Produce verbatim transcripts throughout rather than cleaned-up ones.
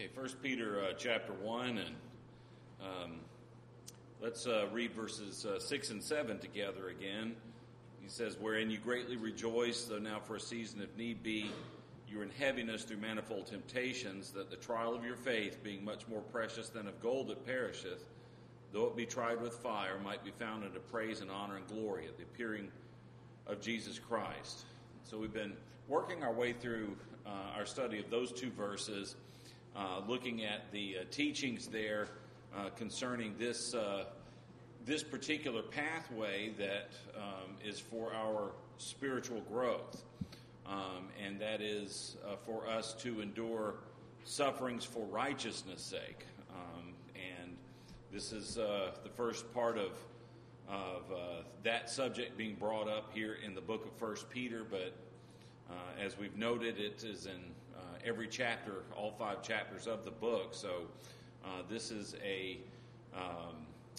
Okay, First Peter uh, chapter one, and um, let's uh, read verses uh, six and seven together again. He says, "Wherein you greatly rejoice, though now for a season, if need be, you are in heaviness through manifold temptations, that the trial of your faith, being much more precious than of gold that perisheth, though it be tried with fire, might be found unto praise and honor and glory at the appearing of Jesus Christ." So we've been working our way through uh, our study of those two verses, uh, looking at the uh, teachings there uh, concerning this uh, this particular pathway that um, is for our spiritual growth, um, and that is uh, for us to endure sufferings for righteousness' sake. Um, and this is uh, the first part of of uh, that subject being brought up here in the book of First Peter, but uh, as we've noted, it is in uh, every chapter, all five chapters of the book. So uh, this is a um,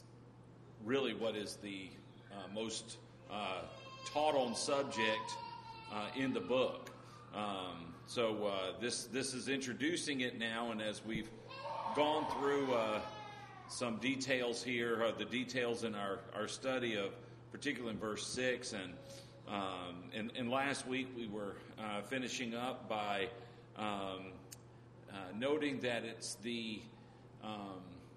really what is the uh, most uh, taught on subject uh, in the book. Um, so uh, this this is introducing it now, and as we've gone through uh, some details here, uh, the details in our, our study of, particularly in verse six, and um, and, and last week we were uh, finishing up by um, uh, noting that it's the, um,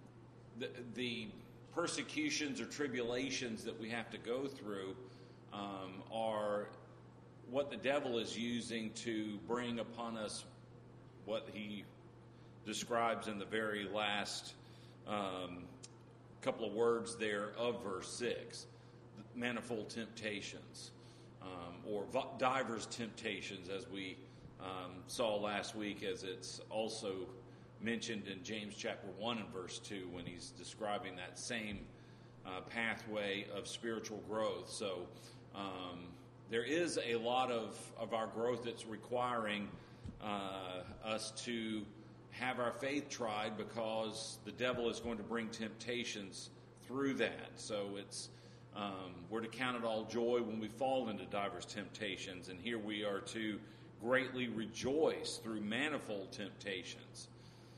the the persecutions or tribulations that we have to go through um, are what the devil is using to bring upon us what he describes in the very last Um, couple of words there of verse six, manifold temptations, um, or divers temptations, as we um, saw last week, as it's also mentioned in James chapter one and verse two, when he's describing that same uh, pathway of spiritual growth. So um, there is a lot of, of our growth that's requiring uh, us to have our faith tried, because the devil is going to bring temptations through that. So it's um, we're to count it all joy when we fall into diverse temptations, and here we are to greatly rejoice through manifold temptations.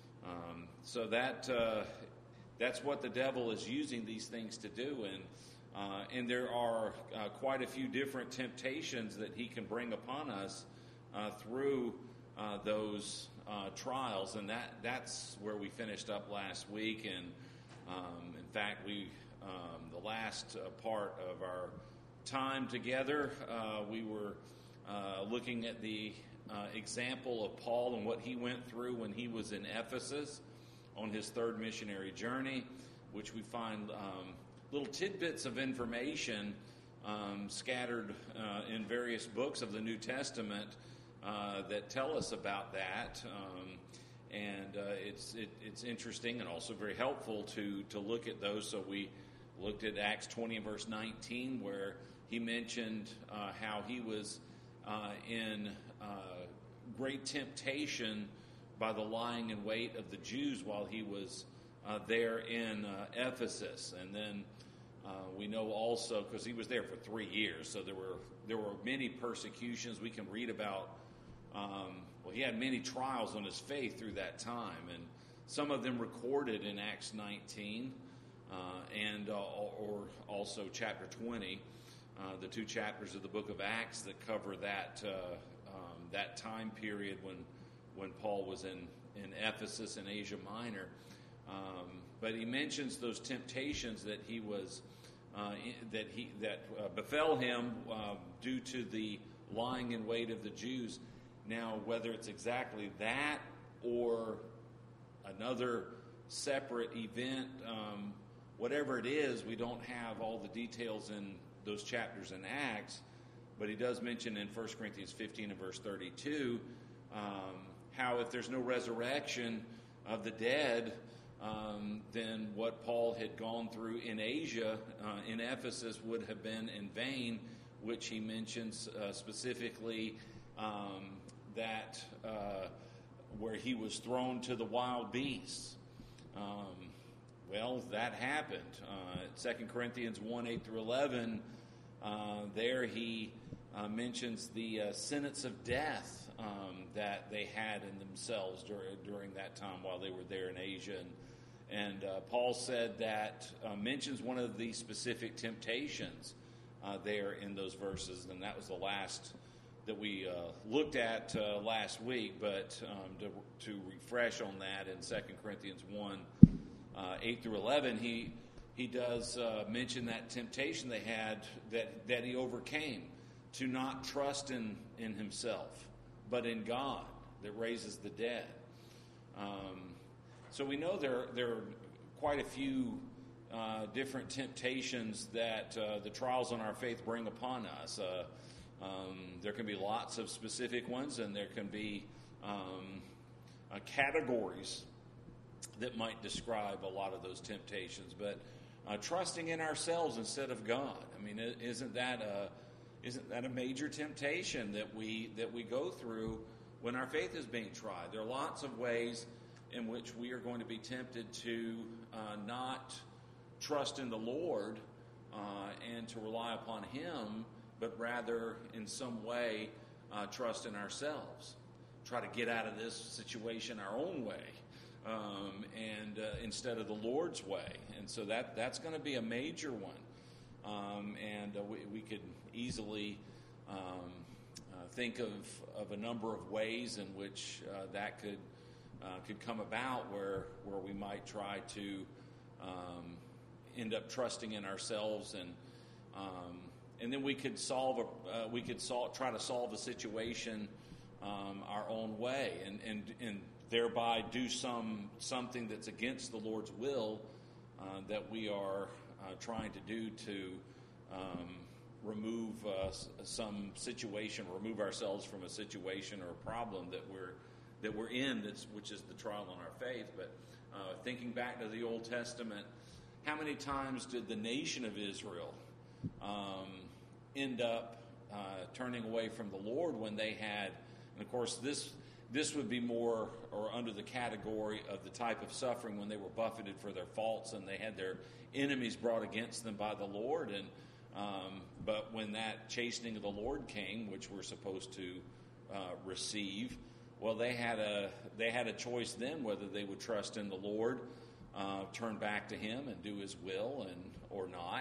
Um, so that uh, that's what the devil is using these things to do, and uh, and there are uh, quite a few different temptations that he can bring upon us uh, through uh, those Uh, trials, and that that's where we finished up last week. And um, in fact, we um, the last uh, part of our time together, uh, we were uh, looking at the uh, example of Paul and what he went through when he was in Ephesus on his third missionary journey, which we find um, little tidbits of information um, scattered uh, in various books of the New Testament Uh, that tell us about that, um, and uh, it's it, it's interesting and also very helpful to to look at those. So we looked at Acts twenty and verse nineteen, where he mentioned uh, how he was uh, in uh, great temptation by the lying in wait of the Jews while he was uh, there in uh, Ephesus, and then uh, we know also, because he was there for three years, so there were there were many persecutions. We can read about. Um, well, he had many trials on his faith through that time, and some of them recorded in Acts nineteen uh, and uh, or also chapter twenty, uh, the two chapters of the book of Acts that cover that uh, um, that time period when when Paul was in, in Ephesus in Asia Minor. Um, but he mentions those temptations that he was uh, that he that uh, befell him uh, due to the lying in wait of the Jews. Now, whether it's exactly that or another separate event, um, whatever it is, we don't have all the details in those chapters in Acts, but he does mention in First Corinthians fifteen and verse thirty-two um, how if there's no resurrection of the dead, um, then what Paul had gone through in Asia, uh, in Ephesus, would have been in vain, which he mentions uh, specifically um, that uh, where he was thrown to the wild beasts. Um, well, that happened. Uh, Second Corinthians one, eight through eleven, uh, there he uh, mentions the uh, sentence of death um, that they had in themselves during, during that time while they were there in Asia. And, and uh, Paul said that, uh, mentions one of the specific temptations uh, there in those verses, and that was the last that we uh, looked at uh, last week, but um, to, to refresh on that in Second Corinthians one, uh, eight through eleven, he he does uh, mention that temptation they had that, that he overcame, to not trust in, in himself, but in God that raises the dead. Um, so we know there, there are quite a few uh, different temptations that uh, the trials on our faith bring upon us. Uh, Um, there can be lots of specific ones, and there can be um, uh, categories that might describe a lot of those temptations. But uh, trusting in ourselves instead of God, I mean, isn't that a isn't that a major temptation that we that we go through when our faith is being tried? There are lots of ways in which we are going to be tempted to uh, not trust in the Lord uh, and to rely upon Him, but rather in some way uh, trust in ourselves, try to get out of this situation our own way, um, and uh, instead of the Lord's way. And so that that's going to be a major one, um, and uh, we, we could easily um, uh, think of, of a number of ways in which uh, that could uh, could come about, where where we might try to um, end up trusting in ourselves, and um, And then we could solve a, uh, we could sol- try to solve a situation um, our own way, and, and and thereby do some something that's against the Lord's will uh, that we are uh, trying to do to um, remove uh, some situation, remove ourselves from a situation or a problem that we're that we're in, that's which is the trial on our faith. But uh, thinking back to the Old Testament, how many times did the nation of Israel Um, end up uh, turning away from the Lord when they had, and of course this this would be more or under the category of the type of suffering when they were buffeted for their faults and they had their enemies brought against them by the Lord. And um, but when that chastening of the Lord came, which we're supposed to uh, receive, well, they had a they had a choice then whether they would trust in the Lord, uh, turn back to Him and do His will, and or not.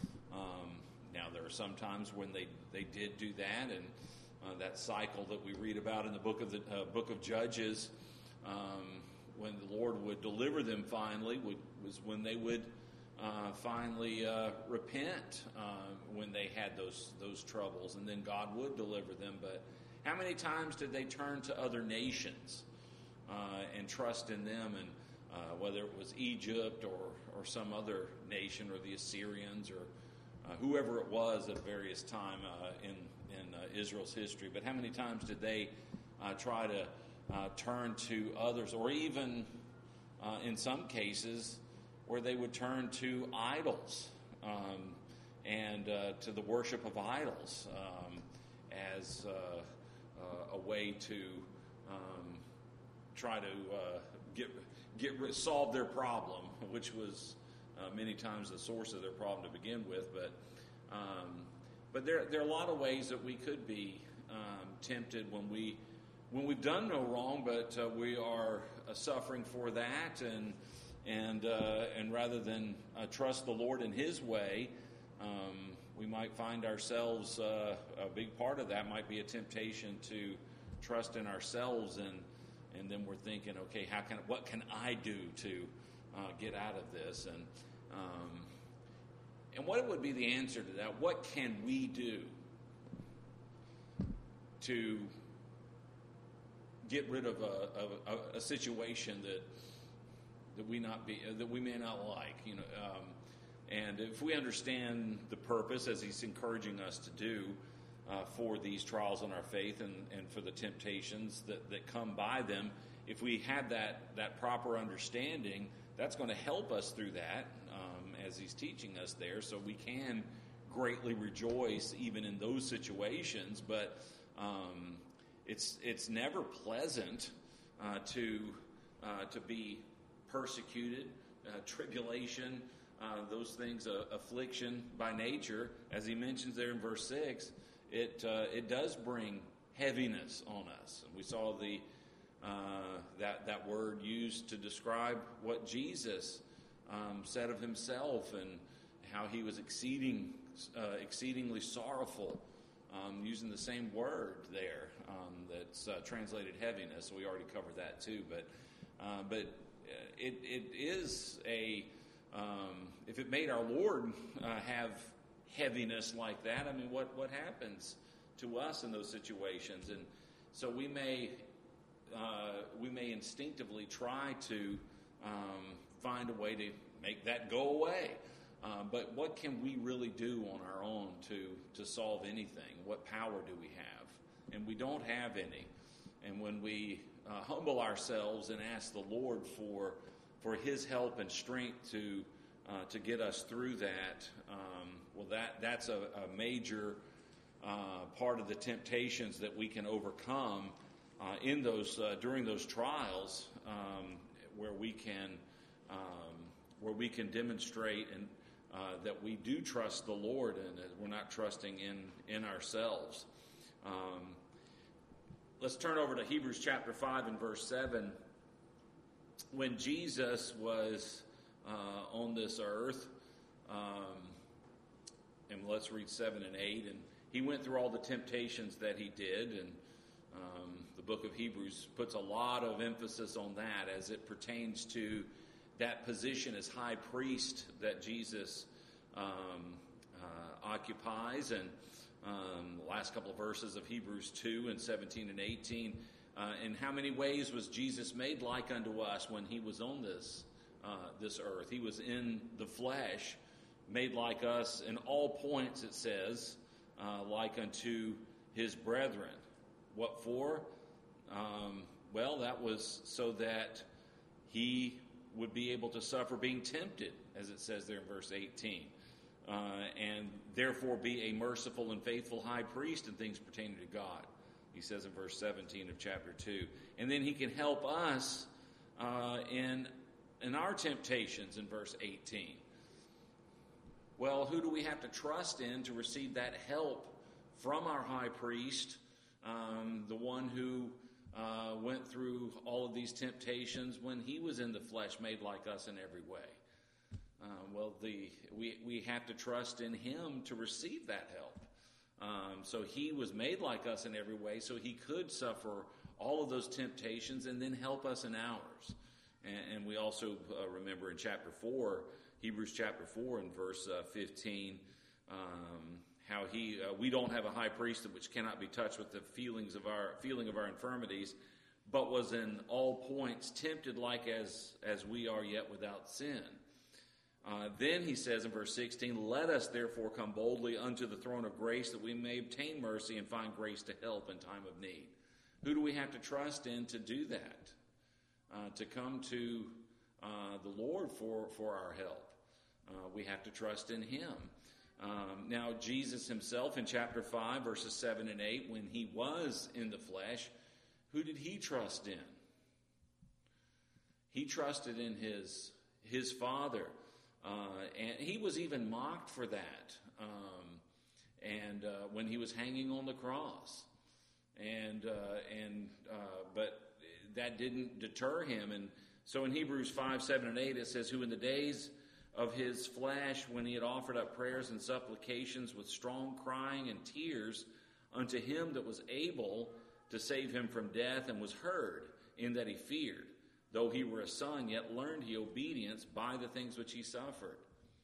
Um, now, there are some times when they, they did do that, and uh, that cycle that we read about in the book of the uh, book of Judges, um, when the Lord would deliver them finally, would, was when they would uh, finally uh, repent uh, when they had those those troubles, and then God would deliver them. But how many times did they turn to other nations uh, and trust in them, and uh, whether it was Egypt or, or some other nation, or the Assyrians, or Uh, whoever it was at various time uh, in in uh, Israel's history? But how many times did they uh, try to uh, turn to others, or even uh, in some cases where they would turn to idols um, and uh, to the worship of idols um, as uh, uh, a way to um, try to uh, get get solve their problem, which was Uh, many times the source of their problem to begin with. But um, but there there are a lot of ways that we could be um, tempted when we when we've done no wrong, but uh, we are uh, suffering for that, and and uh, and rather than uh, trust the Lord in His way, um, we might find ourselves uh, a big part of that might be a temptation to trust in ourselves, and and then we're thinking, okay, how can what can I do to uh, get out of this? And Um, and what would be the answer to that? What can we do to get rid of a, a, a situation that that we not be that we may not like? You know, um, and if we understand the purpose, as He's encouraging us to do uh, for these trials on our faith, and, and for the temptations that, that come by them, if we have that that proper understanding, that's going to help us through that, um, as He's teaching us there, so we can greatly rejoice even in those situations. But um, it's it's never pleasant uh, to uh, to be persecuted, uh, tribulation, uh, those things, uh, affliction by nature, as he mentions there in verse six. It uh, it does bring heaviness on us. And we saw the uh, that that word used to describe what Jesus um, said of himself and how he was exceeding uh, exceedingly sorrowful, um, using the same word there um, that's uh, translated heaviness. So we already covered that too, but uh, but it it is a um, if it made our Lord uh, have heaviness like that, I mean, what what happens to us in those situations? And so we may uh, we may instinctively try to um, find a way to make that go away. Uh, but what can we really do on our own to to solve anything? What power do we have? And we don't have any. And when we uh, humble ourselves and ask the Lord for for His help and strength to uh, to get us through that, um, well, that that's a, a major uh, part of the temptations that we can overcome uh, in those uh, during those trials, um, where we can um, where we can demonstrate and uh, that we do trust the Lord and that we're not trusting in in ourselves. Um, let's turn over to Hebrews chapter five and verse seven. When Jesus was uh, on this earth, um, and let's read seven and eight, and he went through all the temptations that he did, and um, the book of Hebrews puts a lot of emphasis on that as it pertains to that position as high priest that Jesus um, uh, occupies. And um, the last couple of verses of Hebrews two and seventeen and eighteen, uh, in how many ways was Jesus made like unto us when he was on this uh, this earth? He was in the flesh, made like us in all points, it says, uh, like unto his brethren. What for? Um, well, that was so that he would be able to suffer being tempted, as it says there in verse eighteen, uh, and therefore be a merciful and faithful high priest in things pertaining to God, he says in verse seventeen of chapter two. And then he can help us uh, in, in our temptations in verse eighteen. Well, who do we have to trust in to receive that help from our high priest, um, the one who Uh, went through all of these temptations when he was in the flesh, made like us in every way? Uh, well, the we we have to trust in him to receive that help. Um, so he was made like us in every way, so he could suffer all of those temptations and then help us in ours. And, and we also uh, remember in chapter four, Hebrews chapter four and verse uh, fifteen, um, how he uh, we don't have a high priest which cannot be touched with the feelings of our feeling of our infirmities, but was in all points tempted like as as we are, yet without sin. Uh, then he says in verse sixteen, let us therefore come boldly unto the throne of grace, that we may obtain mercy and find grace to help in time of need. Who do we have to trust in to do that? Uh, to come to uh, the Lord for for our help. Uh, we have to trust in him. Um, now, Jesus himself in chapter five, verses seven and eight, when he was in the flesh, who did he trust in? He trusted in his, his Father. Uh, and he was even mocked for that. Um, and uh, when he was hanging on the cross. And, uh, and uh, but that didn't deter him. And so in Hebrews five, seven, and eight, it says, who in the days of his flesh, when he had offered up prayers and supplications with strong crying and tears unto him that was able to save him from death, and was heard in that he feared. Though he were a son, yet learned he obedience by the things which he suffered.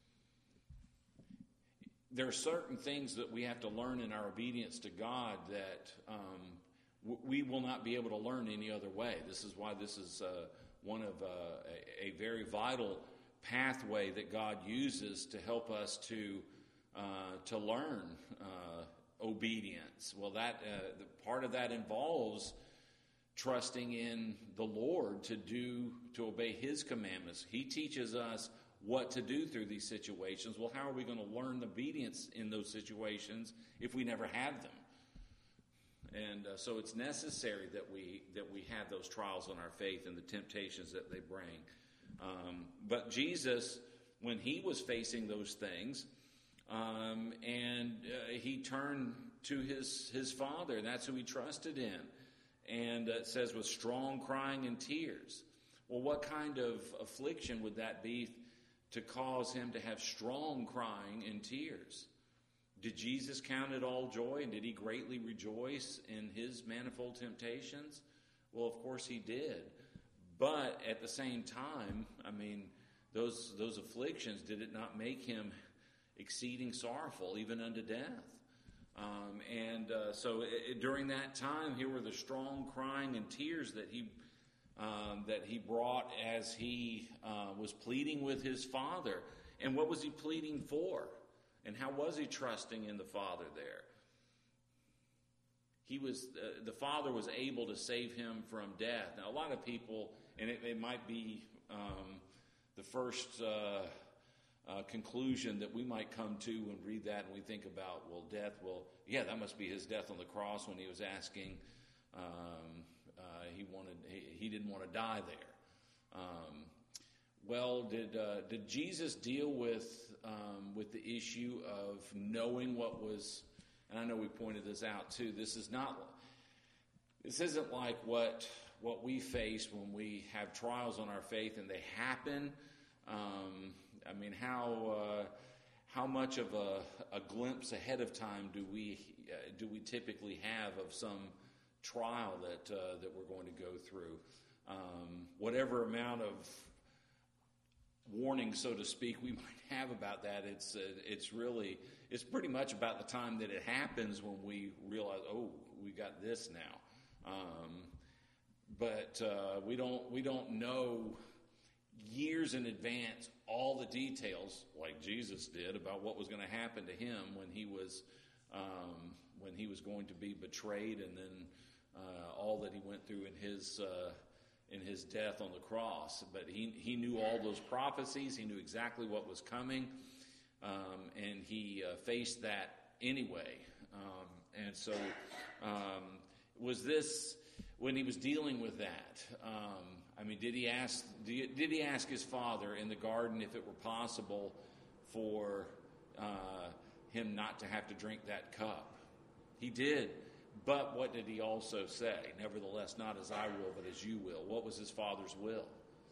There are certain things that we have to learn in our obedience to God that um, w- we will not be able to learn any other way. This is why this is uh, one of uh, a, a very vital pathway that God uses to help us to uh, to learn uh, obedience. Well, that uh, the part of that involves trusting in the Lord to do to obey His commandments. He teaches us what to do through these situations. Well, how are we going to learn obedience in those situations if we never had them? And uh, so it's necessary that we that we have those trials on our faith and the temptations that they bring. Um, but Jesus, when he was facing those things, um, and uh, he turned to his, his Father, and that's who he trusted in. And uh, it says with strong crying and tears. Well, what kind of affliction would that be to cause him to have strong crying and tears? Did Jesus count it all joy, and did he greatly rejoice in his manifold temptations? Well, of course he did. But at the same time, I mean, those those afflictions, did it not make him exceeding sorrowful, even unto death? Um, and uh, so it, during that time, here were the strong crying and tears that he um, that he brought as he uh, was pleading with his Father. And what was he pleading for? And how was he trusting in the Father there? He was uh, the Father was able to save him from death. Now, a lot of people, and it, it might be um, the first uh, uh, conclusion that we might come to when we read that, and we think about, well, death. Well, yeah, that must be his death on the cross when he was asking. Um, uh, he wanted. He, he didn't want to die there. Um, well, did uh, did Jesus deal with um, with the issue of knowing what was? And I know we pointed this out too. This is not. This isn't like what what we face when we have trials on our faith and they happen. Um, I mean, how uh, how much of a, a glimpse ahead of time do we uh, do we typically have of some trial that uh, that we're going to go through? Um, whatever amount of warning, so to speak, we might have about that, it's uh, it's really it's pretty much about the time that it happens when we realize, oh, we got this now. Um, but uh, we don't we don't know years in advance all the details, like Jesus did, about what was going to happen to him when he was um, when he was going to be betrayed, and then uh, all that he went through in his uh, in his death on the cross. But he he knew all those prophecies. He knew exactly what was coming, um, and he uh, faced that anyway. Um, and so, um, was this when he was dealing with that? Um, I mean, did he ask? Did he ask his Father in the garden if it were possible for uh, him not to have to drink that cup? He did. But what did he also say? Nevertheless, not as I will, but as you will. What was his Father's will?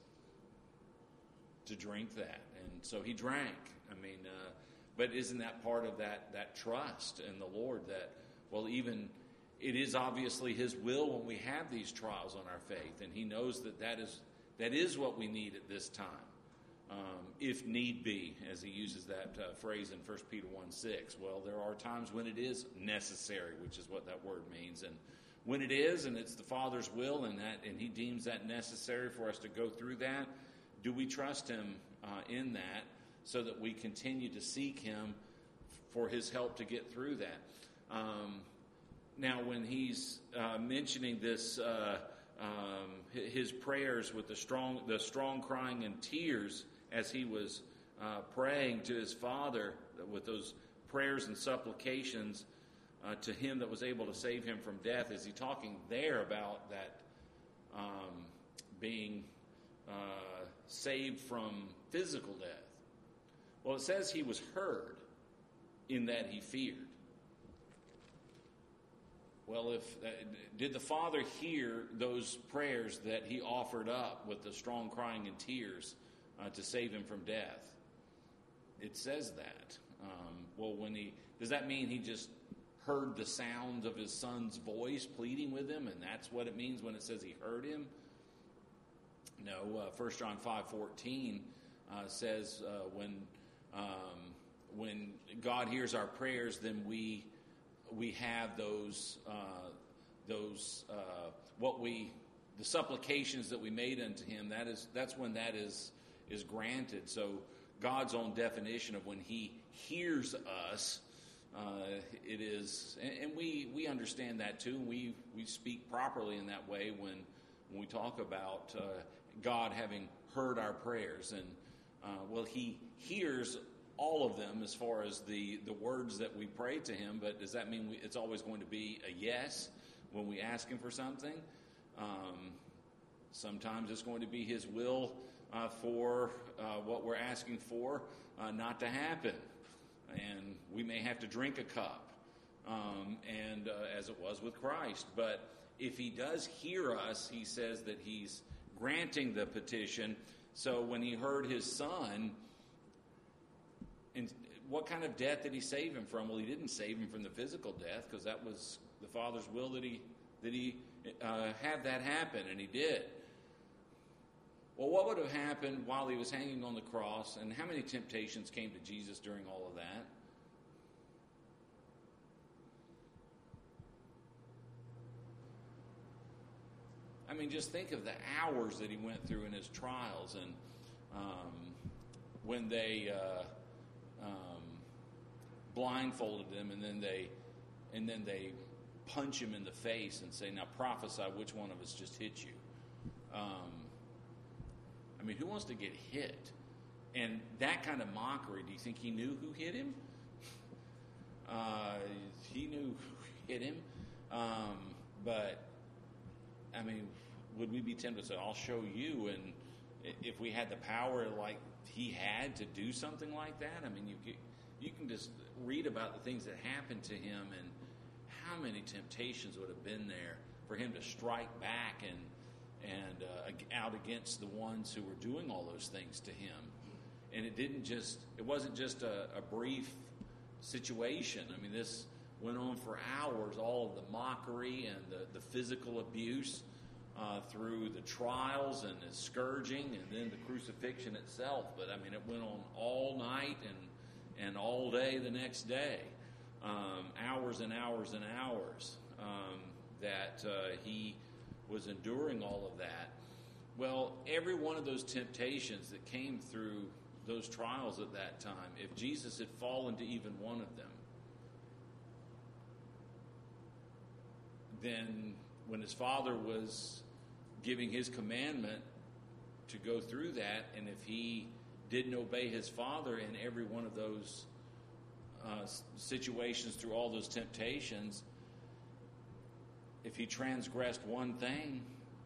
To drink that. And so he drank. I mean, uh, but isn't that part of that, that trust in the Lord that, well, even it is obviously his will when we have these trials on our faith, and he knows that that is, that is what we need at this time, um, if need be, as he uses that uh, phrase in First Peter one six. Well, there are times when it is necessary, which is what that word means. And when it is, and it's the Father's will, and that, and he deems that necessary for us to go through that, do we trust him uh, in that so that we continue to seek him for his help to get through that? Um, now, when he's uh, mentioning this, uh, um, his prayers with the strong, the strong crying and tears, as he was uh, praying to his Father with those prayers and supplications uh, to him that was able to save him from death, is he talking there about that um, being uh, saved from physical death? Well, it says he was heard in that he feared. Well, if uh, did the Father hear those prayers that he offered up with the strong crying and tears uh, to save him from death? It says that. Um, well, when he does that mean he just heard the sound of his Son's voice pleading with him, and that's what it means when it says he heard him? No. uh, First John five fourteen uh, says uh, when um, when God hears our prayers, then we. we have those, uh, those uh, what we, the supplications that we made unto him, that is, that's when that is, is granted. So God's own definition of when he hears us, uh, it is, and, and we, we understand that too. We, we speak properly in that way when, when we talk about uh, God having heard our prayers. And, uh, well, he hears all of them as far as the, the words that we pray to him, but does that mean we, it's always going to be a yes when we ask him for something? Um, sometimes it's going to be his will uh, for uh, what we're asking for uh, not to happen, and we may have to drink a cup. um, and uh, as it was with Christ. But if he does hear us, he says that he's granting the petition. So when he heard his son, and what kind of death did he save him from? Well, he didn't save him from the physical death, because that was the Father's will that he that he uh, have that happen, and he did. Well, what would have happened while he was hanging on the cross, and how many temptations came to Jesus during all of that? I mean, just think of the hours that he went through in his trials, and um, when they uh, um, blindfolded him, and then they and then they punch him in the face and say, "Now prophesy which one of us just hit you." Um, I mean, who wants to get hit? And that kind of mockery, do you think he knew who hit him? Uh, he knew who hit him. Um, but, I mean, would we be tempted to say, I'll show you? And if we had the power like he had to do something like that, I mean, you can, you can just read about the things that happened to him and how many temptations would have been there for him to strike back and and uh, out against the ones who were doing all those things to him. And it didn't just, it wasn't just a, a brief situation. I mean, this went on for hours, all of the mockery and the, the physical abuse uh, through the trials and the scourging and then the crucifixion itself. But, I mean, it went on all night and, and all day the next day, um, hours and hours and hours um, that uh, he was enduring all of that. Well, every one of those temptations that came through those trials at that time, if Jesus had fallen to even one of them, then when his Father was giving his commandment to go through that, and if he didn't obey his Father in every one of those uh, situations through all those temptations, if he transgressed one thing,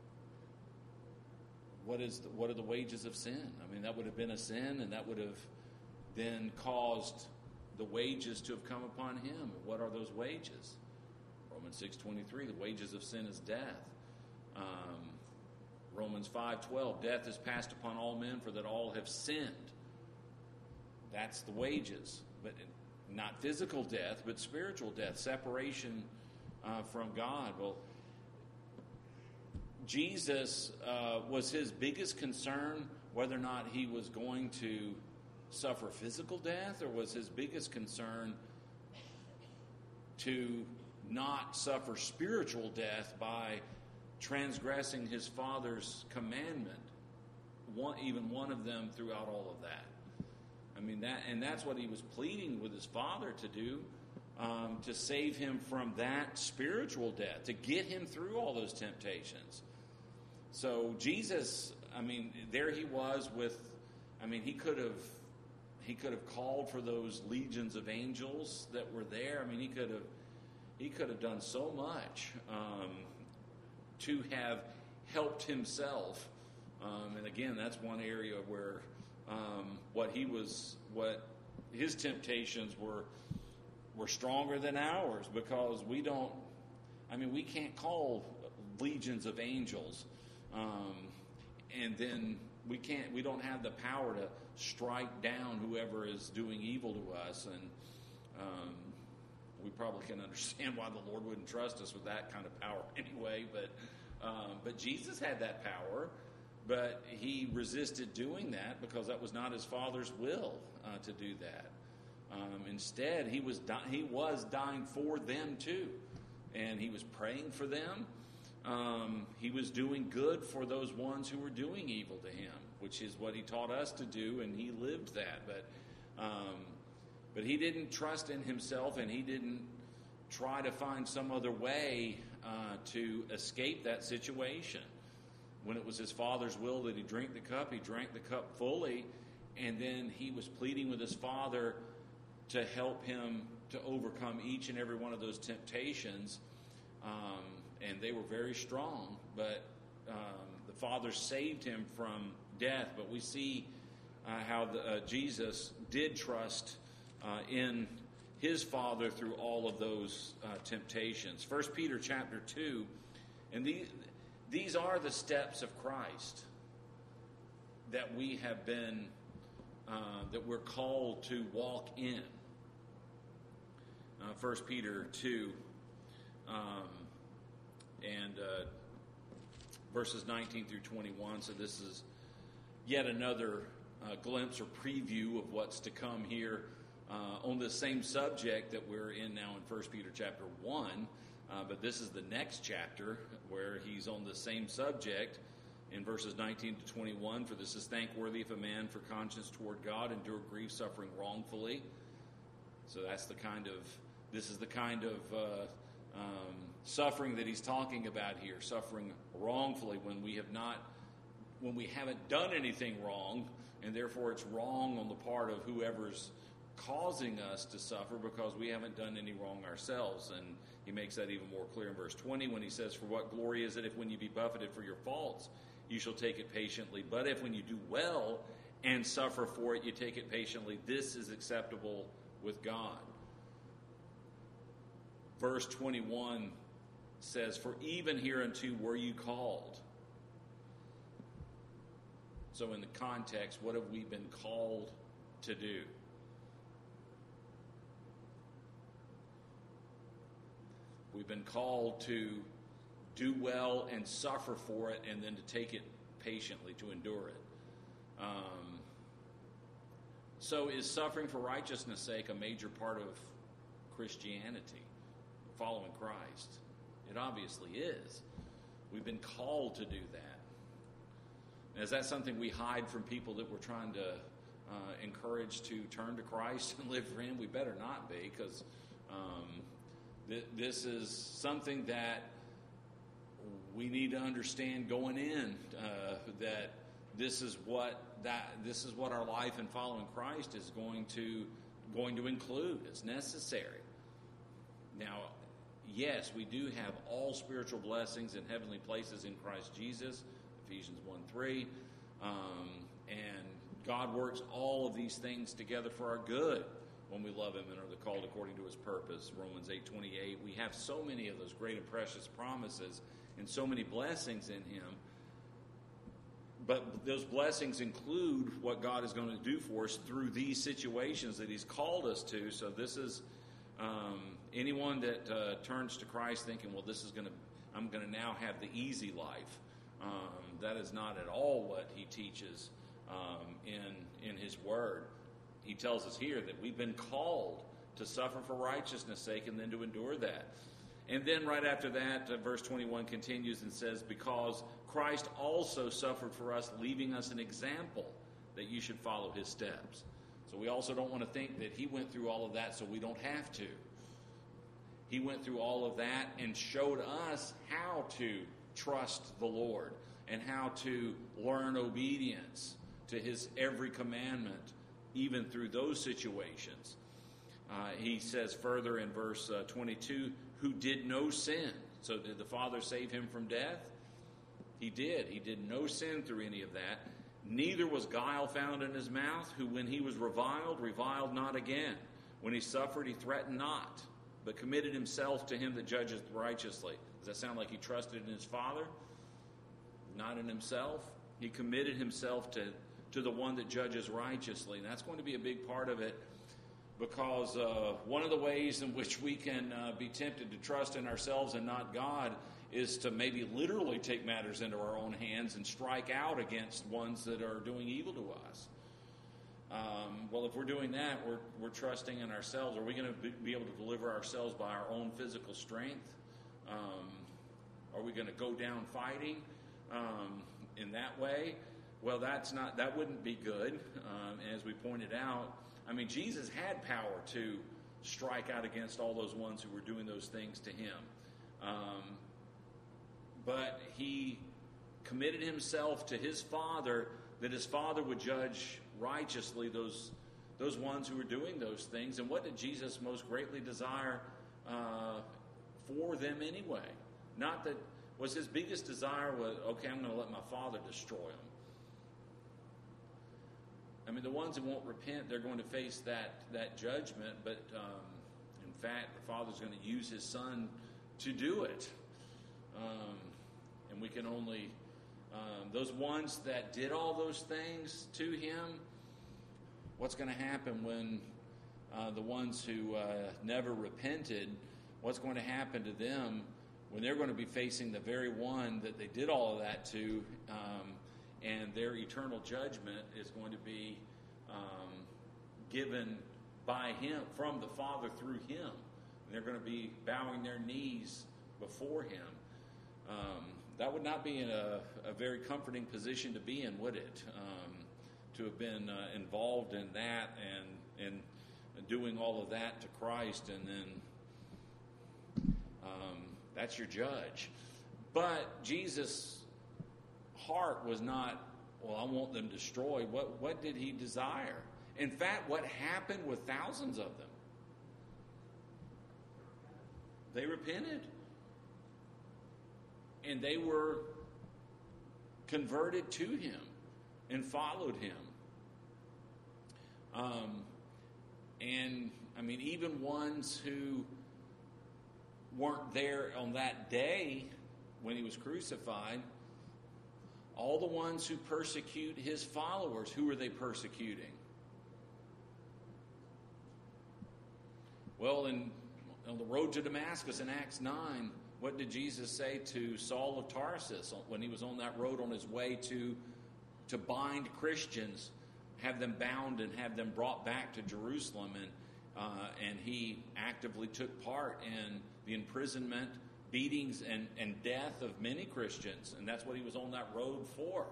what is the, what are the wages of sin? I mean, that would have been a sin, and that would have then caused the wages to have come upon him. What are those wages? Romans six twenty-three, the wages of sin is death. Um, Romans five twelve, death is passed upon all men, for that all have sinned. That's the wages, but not physical death, but spiritual death, separation Uh, from God. Well, Jesus uh, was his biggest concern whether or not he was going to suffer physical death, or was his biggest concern to not suffer spiritual death by transgressing his Father's commandment, one, even one of them throughout all of that. I mean, that, and that's what he was pleading with his Father to do. Um, to save him from that spiritual death, to get him through all those temptations. So Jesus, I mean, there he was with, I mean, he could have, he could have called for those legions of angels that were there. I mean, he could have, he could have done so much um, to have helped himself. Um, and again, that's one area where um, what he was, what his temptations were. We're stronger than ours, because we don't, I mean, we can't call legions of angels. Um, and then we can't, we don't have the power to strike down whoever is doing evil to us. And um, we probably can understand why the Lord wouldn't trust us with that kind of power anyway. But, um, but Jesus had that power, but he resisted doing that because that was not his Father's will uh, to do that. Um, instead, he was di- he was dying for them too, and he was praying for them. Um, he was doing good for those ones who were doing evil to him, which is what he taught us to do, and he lived that. But um, but he didn't trust in himself, and he didn't try to find some other way uh, to escape that situation. When it was his Father's will that he drink the cup, he drank the cup fully, and then he was pleading with his Father to help him to overcome each and every one of those temptations. Um, and they were very strong, but um, the Father saved him from death. But we see uh, how the, uh, Jesus did trust uh, in his Father through all of those uh, temptations. First Peter chapter two, and these, these are the steps of Christ that we have been, uh, that we're called to walk in. Uh, First Peter two, um, and uh, verses nineteen through twenty-one. So this is yet another uh, glimpse or preview of what's to come here uh, on the same subject that we're in now in First Peter chapter one. Uh, but this is the next chapter where he's on the same subject in verses nineteen to twenty-one. For this is thankworthy if a man for conscience toward God endure grief suffering wrongfully. So that's the kind of, this is the kind of uh, um, suffering that he's talking about here, suffering wrongfully when we have not, when we haven't done anything wrong, and therefore it's wrong on the part of whoever's causing us to suffer because we haven't done any wrong ourselves. And he makes that even more clear in verse twenty when he says, for what glory is it if when you be buffeted for your faults, you shall take it patiently. But if when you do well and suffer for it, you take it patiently, this is acceptable with God. Verse twenty-one says, for even hereunto were you called. So in the context, what have we been called to do? We've been called to do well and suffer for it, and then to take it patiently, to endure it. Um, so is suffering for righteousness' sake a major part of Christianity, following Christ? It obviously is. We've been called to do that. Now, is that something we hide from people that we're trying to uh, encourage to turn to Christ and live for Him? We better not be, because um, th- this is something that we need to understand going in, uh, that this is what that this is what our life in following Christ is going to going to include. It's necessary. Now, yes, we do have all spiritual blessings in heavenly places in Christ Jesus, Ephesians one three, um, and God works all of these things together for our good when we love Him and are called according to His purpose, Romans eight twenty-eight. We have so many of those great and precious promises and so many blessings in Him. But those blessings include what God is going to do for us through these situations that He's called us to. So this is um, anyone that uh, turns to Christ thinking, well, this is going to, I'm going to now have the easy life. Um, that is not at all what He teaches um, in in His Word. He tells us here that we've been called to suffer for righteousness' sake and then to endure that. And then right after that, uh, verse twenty-one continues and says, because Christ also suffered for us, leaving us an example that you should follow His steps. So we also don't want to think that He went through all of that so we don't have to. He went through all of that and showed us how to trust the Lord and how to learn obedience to His every commandment, even through those situations. Uh, he says further in verse uh, twenty-two, who did no sin. So did the Father save Him from death? He did. He did no sin through any of that. Neither was guile found in His mouth, who when He was reviled, reviled not again. When He suffered, He threatened not, but committed Himself to Him that judgeth righteously. Does that sound like He trusted in His Father? Not in Himself. He committed Himself to, to the one that judges righteously. And that's going to be a big part of it, because uh, one of the ways in which we can uh, be tempted to trust in ourselves and not God is to maybe literally take matters into our own hands and strike out against ones that are doing evil to us. Um, well, if we're doing that, we're, we're trusting in ourselves. Are we going to be, be able to deliver ourselves by our own physical strength? Um, are we going to go down fighting um, in that way? Well, that's not. That wouldn't be good. Um, as we pointed out, I mean, Jesus had power to strike out against all those ones who were doing those things to Him. Um, but He committed Himself to His Father, that His Father would judge righteously those those ones who were doing those things. And what did Jesus most greatly desire uh, for them anyway? Not that, was His biggest desire was, okay, I'm going to let my Father destroy them. I mean, the ones that won't repent, they're going to face that that judgment. But um, fact, the Father's going to use his Son to do it. Um, and we can only, um, those ones that did all those things to him, what's going to happen when uh, the ones who uh, never repented, what's going to happen to them when they're going to be facing the very one that they did all of that to, um, and their eternal judgment is going to be um, given by him, from the Father through him. And they're going to be bowing their knees before him. Um, that would not be in a, a very comforting position to be in, would it? Um, to have been uh, involved in that and, and doing all of that to Christ, and then um, that's your judge. But Jesus' heart was not, well, I want them destroyed. What, what did he desire? In fact, what happened with thousands of them? They repented. And they were converted to him and followed him. Um, and, I mean, even ones who weren't there on that day when he was crucified, all the ones who persecute his followers, who are they persecuting? Well, in, on the road to Damascus in Acts nine, what did Jesus say to Saul of Tarsus when he was on that road on his way to, to bind Christians, have them bound and have them brought back to Jerusalem? And, uh, and he actively took part in the imprisonment, beatings, and, and death of many Christians. And that's what he was on that road for.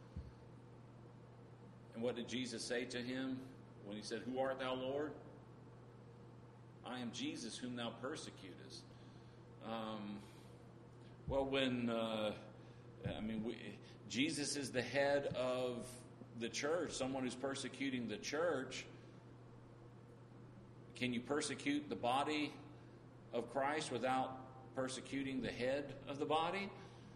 And what did Jesus say to him when he said, "Who art thou, Lord?" "I am Jesus whom thou persecutest." Um, well, when, uh, I mean, we, Jesus is the head of the church, someone who's persecuting the church. Can you persecute the body of Christ without persecuting the head of the body?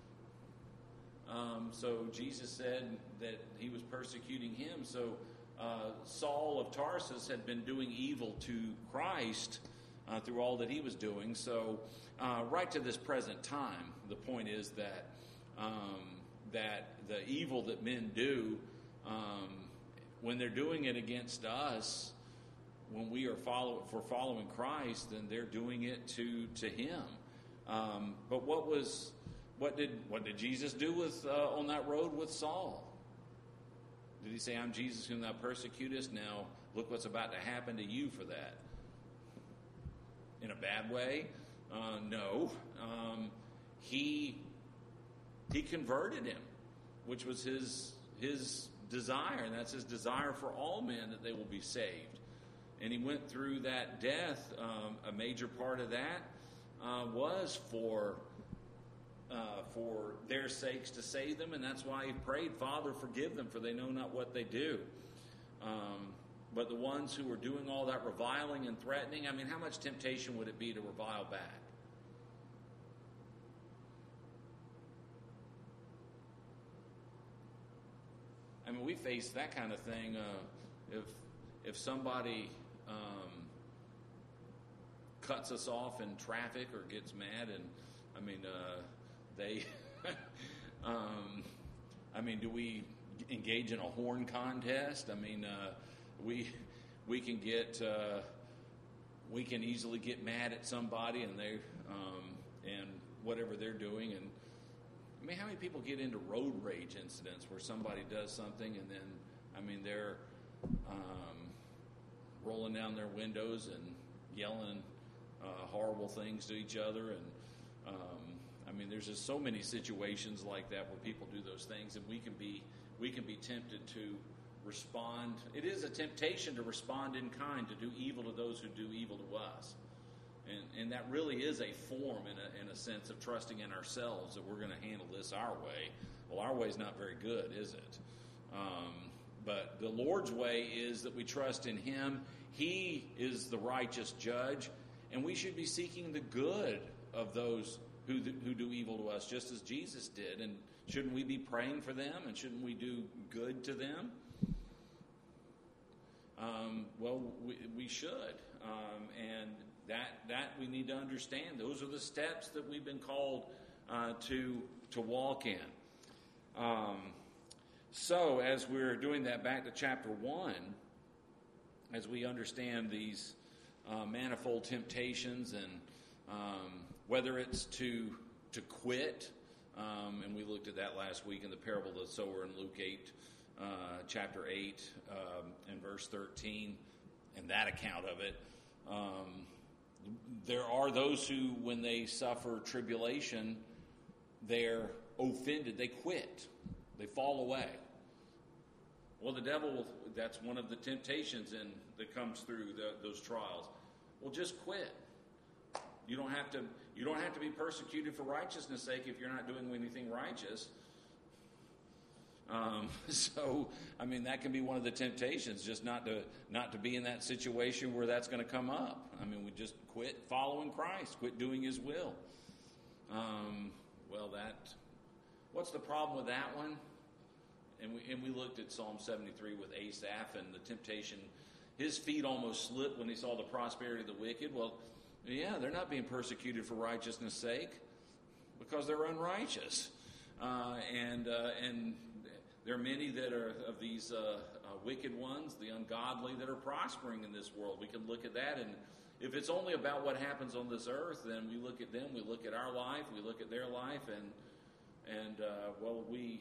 Um, so Jesus said that he was persecuting him. So uh, Saul of Tarsus had been doing evil to Christ uh, through all that he was doing. So uh, right to this present time, the point is that um, that the evil that men do, um, when they're doing it against us, when we are follow for following Christ, then they're doing it to to him. Um, but what was what did what did Jesus do with uh, on that road with Saul? Did he say, "I'm Jesus whom thou persecutest"? Now look what's about to happen to you for that. In a bad way? Uh, no. Um, he he converted him, which was his his desire, and that's his desire for all men, that they will be saved. And he went through that death. Um, a major part of that uh, was for uh, for their sakes, to save them, and that's why he prayed, "Father, forgive them, for they know not what they do." Um, but the ones who were doing all that reviling and threatening, I mean, how much temptation would it be to revile back? I mean, we face that kind of thing. Uh, if if somebody um, cuts us off in traffic or gets mad, and I mean, uh, they, um, I mean, do we engage in a horn contest? I mean, uh, we we can get uh, we can easily get mad at somebody, and they um, and whatever they're doing, and I mean, how many people get into road rage incidents where somebody does something, and then I mean they're um, rolling down their windows and yelling uh, horrible things to each other, and um, I mean, there's just so many situations like that where people do those things, and we can be we can be tempted to respond. It is a temptation to respond in kind, to do evil to those who do evil to us, and and that really is a form, in a in a sense, of trusting in ourselves that we're going to handle this our way. Well, our way is not very good, is it? Um, but the Lord's way is that we trust in Him. He is the righteous judge, and we should be seeking the good of those who who do evil to us, just as Jesus did. And shouldn't we be praying for them, and shouldn't we do good to them? Um, well, we, we should. Um, and That that we need to understand. Those are the steps that we've been called uh, to to walk in. Um, so as we're doing that, back to chapter one, as we understand these uh, manifold temptations, and um, whether it's to to quit, um, and we looked at that last week in the parable of the sower in Luke eight, uh, chapter eight, um, and verse thirteen, and that account of it. Um, there are those who, when they suffer tribulation, they're offended. They quit. They fall away. Well, the devil, that's one of the temptations in, that comes through the, those trials. Well, just quit. You don't have to. You don't have to be persecuted for righteousness' sake if you're not doing anything righteous. Um, so, I mean, that can be one of the temptations, just not to not to be in that situation where that's going to come up. I mean, we just quit following Christ, quit doing His will. Um, well, that what's the problem with that one? And we and we looked at Psalm seventy-three with Asaph and the temptation. His feet almost slipped when he saw the prosperity of the wicked. Well, yeah, they're not being persecuted for righteousness' sake because they're unrighteous, uh, and uh, and. There are many that are of these uh, uh, wicked ones, the ungodly, that are prospering in this world. We can look at that, and if it's only about what happens on this earth, then we look at them, we look at our life, we look at their life, and and uh, well, we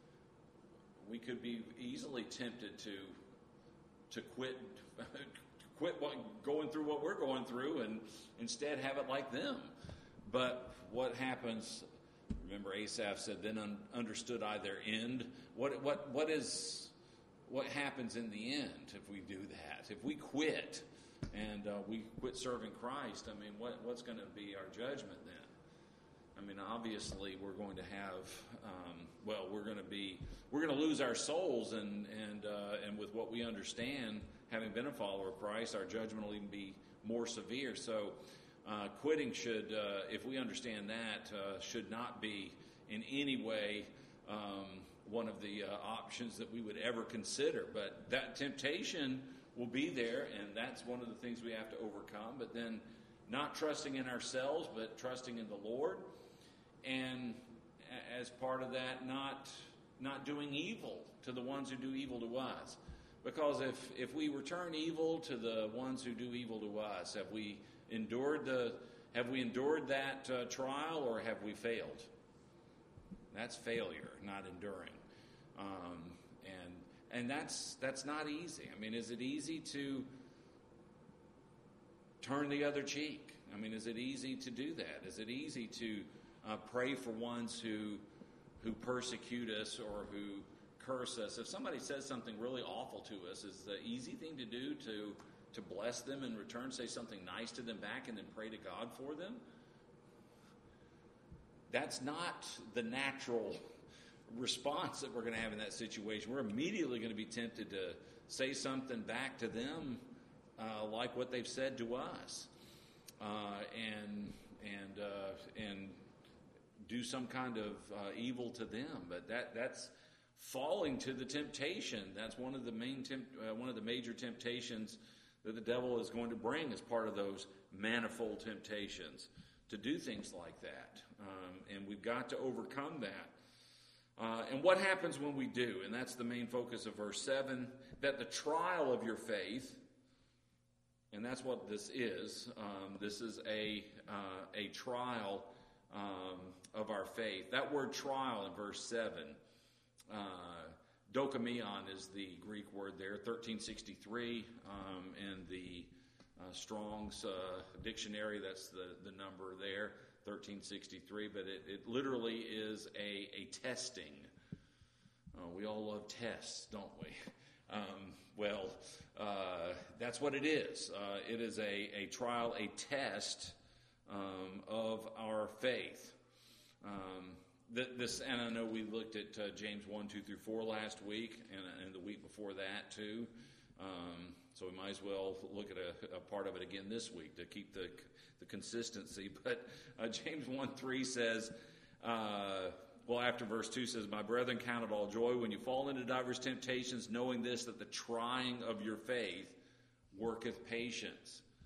we could be easily tempted to to quit quit what, going through what we're going through, and instead have it like them. But what happens? Remember, Asaph said, "Then un- understood I their end." What what what is what happens in the end if we do that? If we quit and uh, we quit serving Christ, I mean, what what's going to be our judgment then? I mean, obviously, we're going to have um, well, we're going to be we're going to lose our souls, and and uh, and with what we understand, having been a follower of Christ, our judgment will even be more severe. So. Uh, quitting should, uh, if we understand that, uh, should not be in any way um, one of the uh, options that we would ever consider. But that temptation will be there, and that's one of the things we have to overcome. But then not trusting in ourselves, but trusting in the Lord. And as part of that, not not doing evil to the ones who do evil to us. Because if, if we return evil to the ones who do evil to us, have we endured the have we endured that uh, trial, or have we failed? That's failure, not enduring, um, and and that's that's not easy. I mean, is it easy to turn the other cheek? I mean, is it easy to do that? Is it easy to uh, pray for ones who who persecute us or who curse us? If somebody says something really awful to us, is the easy thing to do to to bless them in return, say something nice to them back, and then pray to God for them? That's not the natural response that we're going to have in that situation. We're immediately going to be tempted to say something back to them uh, like what they've said to us, uh, and and uh, and do some kind of uh, evil to them. But that that's falling to the temptation. That's one of the main temp- uh, one of the major temptations that the devil is going to bring as part of those manifold temptations, to do things like that. Um, and we've got to overcome that. Uh, and what happens when we do? And that's the main focus of verse seven, that the trial of your faith, and that's what this is. Um, this is a uh, a trial um, of our faith. That word trial in verse seven, uh, dokimion is the Greek word there, thirteen sixty-three, um, in the uh, Strong's uh, dictionary, that's the, the number there, thirteen sixty-three, but it, it literally is a, a testing. Uh, we all love tests, don't we? Um, well, uh, that's what it is. Uh, it is a, a trial, a test um, of our faith. Um, This, and I know we looked at uh, James one, two through four last week, and, and the week before that too. Um, so we might as well look at a, a part of it again this week to keep the the consistency. But uh, James one three says, uh, well, after verse two says, "My brethren, count it all joy when you fall into diverse temptations, knowing this, that the trying of your faith worketh patience."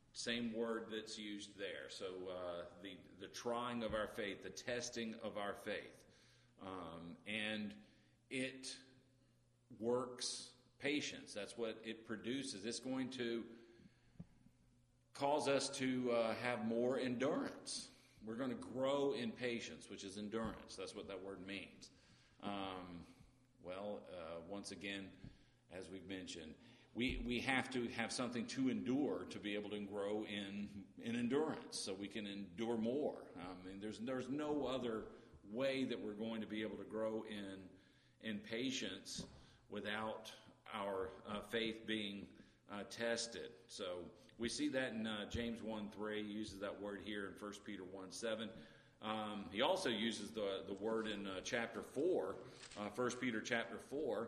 Same word that's used there. So uh, the the trying of our faith, the testing of our faith, um, and it works patience. That's what it produces. It's going to cause us to uh, have more endurance. We're going to grow in patience, which is endurance. That's what that word means. Um, well, uh, once again, as we've mentioned, we we have to have something to endure to be able to grow in in endurance, so we can endure more. I mean, there's there's no other way that we're going to be able to grow in in patience without our uh, faith being uh, tested. So we see that in uh, James one three. He uses that word here in First Peter one seven. Um, he also uses the the word in uh, chapter four, uh, First Peter chapter four.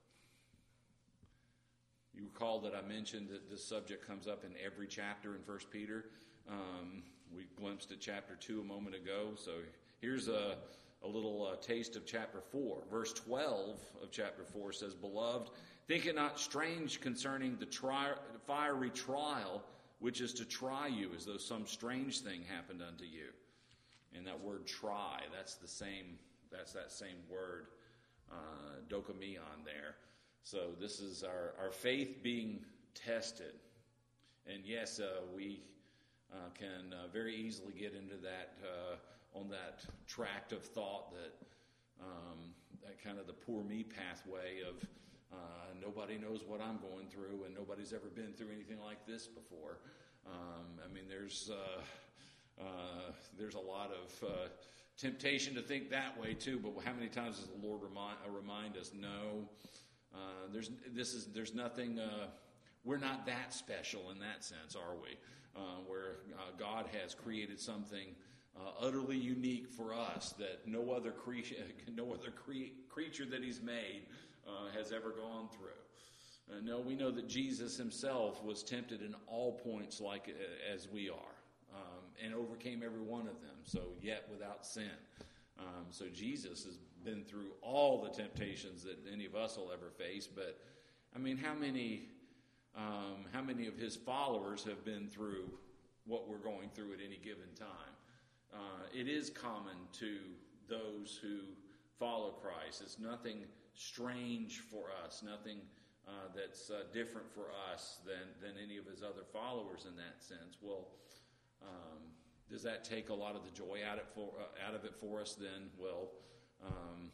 You recall that I mentioned that this subject comes up in every chapter in First Peter. Um, we glimpsed at chapter two a moment ago. So here's a, a little uh, taste of chapter four. Verse twelve of chapter four says, "Beloved, think it not strange concerning the tri- fiery trial, which is to try you, as though some strange thing happened unto you." And that word "try," that's the same. That's that same word, uh, dokomion there. So this is our, our faith being tested. And yes, uh, we uh, can uh, very easily get into that, uh, on that tract of thought that, um, that kind of the poor me pathway of uh, nobody knows what I'm going through and nobody's ever been through anything like this before. Um, I mean, there's, uh, uh, there's a lot of uh, temptation to think that way too, but how many times does the Lord remind, uh, remind us, no, Uh, there's this is there's nothing. Uh, we're not that special in that sense, are we? Uh, where uh, God has created something uh, utterly unique for us that no other creature, no other cre- creature that He's made uh, has ever gone through. Uh, no, we know that Jesus Himself was tempted in all points like uh, as we are, um, and overcame every one of them. So yet without sin. Um, so Jesus has been through all the temptations that any of us will ever face. But I mean, how many, um, how many of His followers have been through what we're going through at any given time? Uh, it is common to those who follow Christ. It's nothing strange for us, nothing uh, that's uh, different for us than than any of His other followers in that sense. Well. Um, Does that take a lot of the joy out, it for, uh, out of it for us then? Well, um,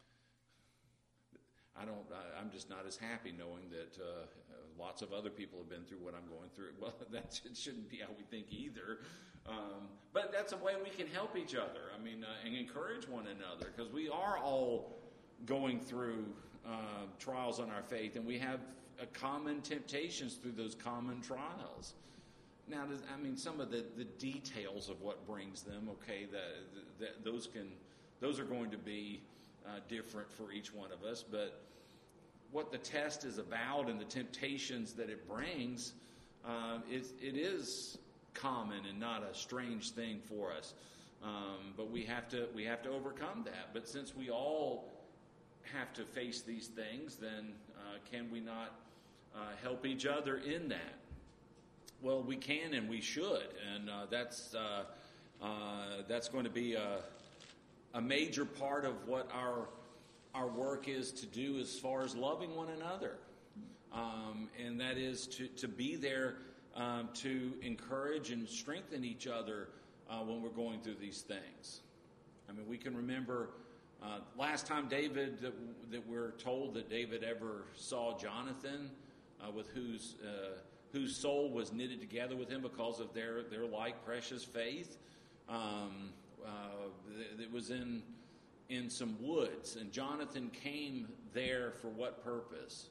I don't, I, I'm just not as happy knowing that uh, lots of other people have been through what I'm going through. Well, that shouldn't be how we think either. Um, but that's a way we can help each other. I mean, uh, and encourage one another, because we are all going through uh, trials on our faith, and we have uh, common temptations through those common trials. Now, does, I mean, some of the, the details of what brings them, okay, that, that those can, those are going to be uh, different for each one of us. But what the test is about and the temptations that it brings, uh, it, it is common and not a strange thing for us. Um, but we have to we have to overcome that. But since we all have to face these things, then uh, can we not uh, help each other in that? Well, we can and we should, and uh, that's uh, uh, that's going to be a, a major part of what our our work is to do as far as loving one another, um, and that is to to be there um, to encourage and strengthen each other uh, when we're going through these things. I mean, we can remember uh, last time David that, that we're told that David ever saw Jonathan, uh, with whose uh, whose soul was knitted together with him because of their, their like precious faith. Um, uh, it was in in some woods, and Jonathan came there for what purpose?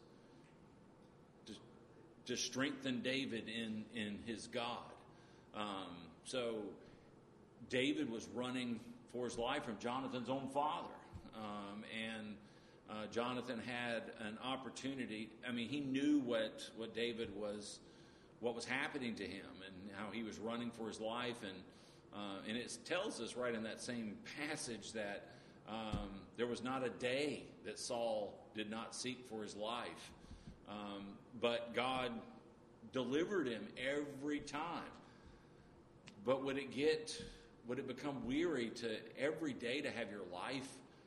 To, to strengthen David in, in his God. Um, so David was running for his life from Jonathan's own father. Um, and uh, Jonathan had an opportunity. I mean, he knew what, what David was what was happening to him and how he was running for his life. And uh, and it tells us right in that same passage that um, there was not a day that Saul did not seek for his life. Um, but God delivered him every time. But would it get, would it become weary to every day to have your life,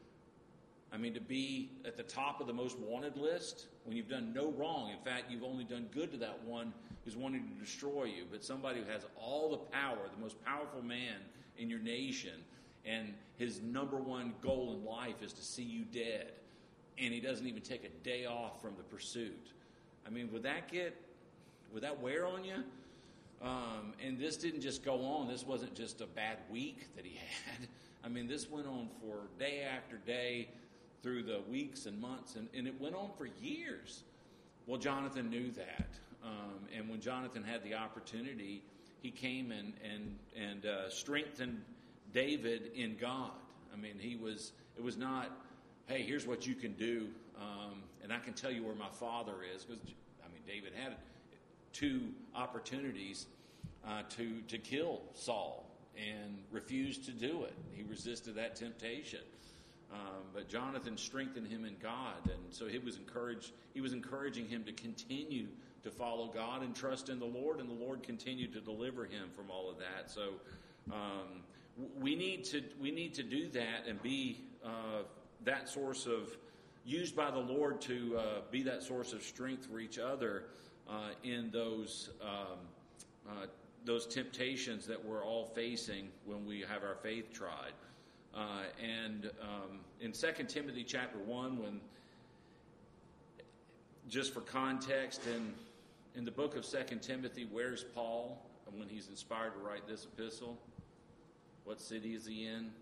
I mean, to be at the top of the most wanted list when you've done no wrong? In fact, you've only done good to that one who's wanting to destroy you. But somebody who has all the power, the most powerful man in your nation, and his number one goal in life is to see you dead, and he doesn't even take a day off from the pursuit. I mean, would that get, would that wear on you? Um, and this didn't just go on. This wasn't just a bad week that he had. I mean, this went on for day after day through the weeks and months, and, and it went on for years. Well, Jonathan knew that. Um, and when Jonathan had the opportunity, he came and, and, and uh, strengthened David in God. I mean, he was, it was not, hey, here's what you can do, um, and I can tell you where my father is. Because, I mean, David had two opportunities uh, to to kill Saul and refused to do it. He resisted that temptation. Um, but Jonathan strengthened him in God, and so he was encouraged. He was encouraging him to continue to follow God and trust in the Lord, and the Lord continued to deliver him from all of that. So um, we need to we need to do that and be uh, that source of used by the Lord to uh, be that source of strength for each other uh, in those um, uh, those temptations that we're all facing when we have our faith tried. Uh, and um, in Second Timothy chapter one, when just for context, in in the book of Second Timothy, where's Paul when he's inspired to write this epistle? What city is he in?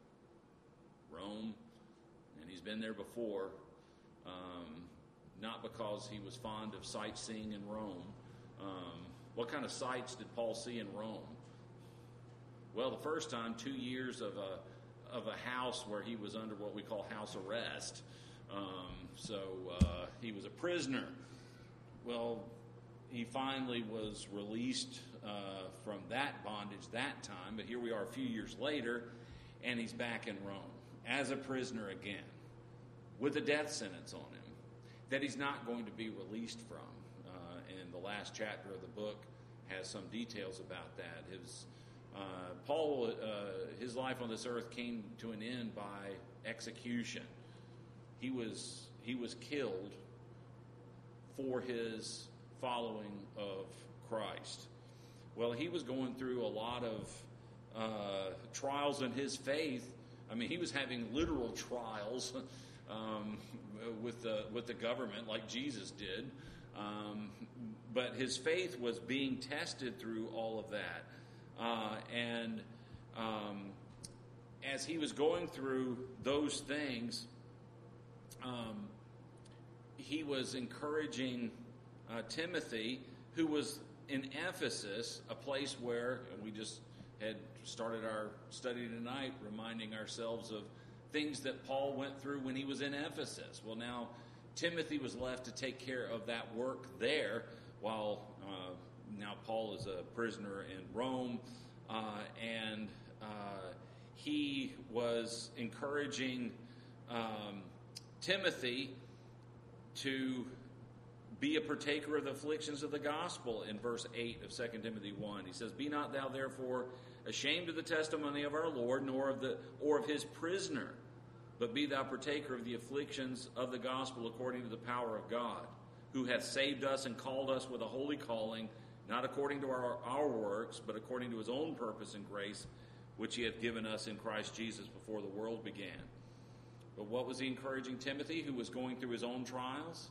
Rome. And he's been there before, um, not because he was fond of sightseeing in Rome. Um, what kind of sights did Paul see in Rome? Well, the first time, two years of a of a house where he was under what we call house arrest. Um, so uh, he was a prisoner. Well, he finally was released uh, from that bondage that time, but here we are a few years later, and he's back in Rome as a prisoner again, with a death sentence on him that he's not going to be released from. Uh, and the last chapter of the book has some details about that. His uh, Paul, uh, his life on this earth came to an end by execution. He was he was killed for his following of Christ. Well, he was going through a lot of uh, trials in his faith. I mean, he was having literal trials um, with the with the government, like Jesus did. Um, but his faith was being tested through all of that. Uh, and um, as he was going through those things, um, he was encouraging uh, Timothy, who was in Ephesus, a place where, and we just had started our study tonight, reminding ourselves of things that Paul went through when he was in Ephesus. Well, now Timothy was left to take care of that work there, while uh, now Paul is a prisoner in Rome, uh, and uh, he was encouraging um, Timothy to be a partaker of the afflictions of the gospel in verse eight of Second Timothy one. He says, "Be not thou therefore ashamed of the testimony of our Lord, nor of the or of his prisoner, but be thou partaker of the afflictions of the gospel according to the power of God, who hath saved us and called us with a holy calling, not according to our, our works, but according to his own purpose and grace, which he hath given us in Christ Jesus before the world began." But what was he encouraging Timothy, who was going through his own trials?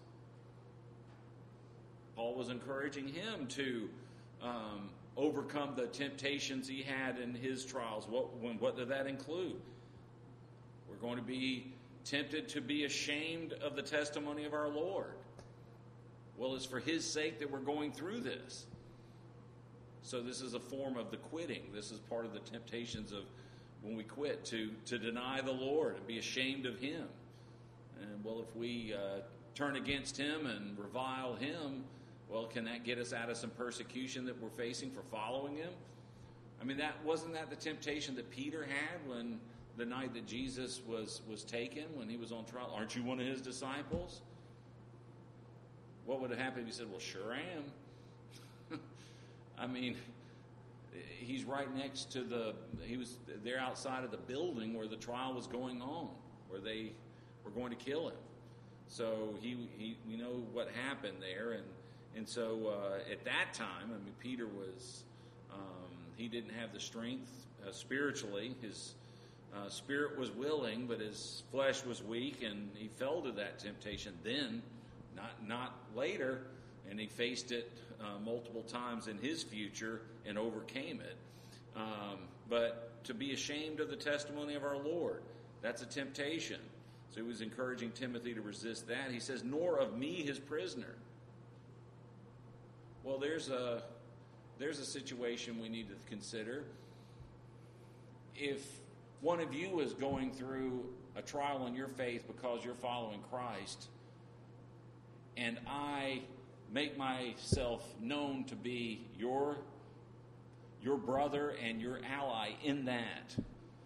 Paul was encouraging him to um, overcome the temptations he had in his trials. What, when, what did that include? We're going to be tempted to be ashamed of the testimony of our Lord. Well, it's for his sake that we're going through this. So this is a form of the quitting. This is part of the temptations of when we quit, to, to deny the Lord and be ashamed of him. And, well, if we uh, turn against him and revile him, well, can that get us out of some persecution that we're facing for following him? I mean, that wasn't that the temptation that Peter had when the night that Jesus was, was taken, when he was on trial? Aren't you one of his disciples? What would have happened if he said, well, sure I am? I mean, he's right next to the, he was there outside of the building where the trial was going on, where they were going to kill him. So he, he we know what happened there. And, and so uh, at that time, I mean, Peter was, um, he didn't have the strength uh, spiritually. His uh, spirit was willing, but his flesh was weak, and he fell to that temptation then, not, not later. And he faced it uh, multiple times in his future and overcame it. Um, but to be ashamed of the testimony of our Lord, that's a temptation. So he was encouraging Timothy to resist that. He says, nor of me, his prisoner. Well, there's a, there's a situation we need to consider. If one of you is going through a trial in your faith because you're following Christ, and I make myself known to be your, your brother and your ally in that,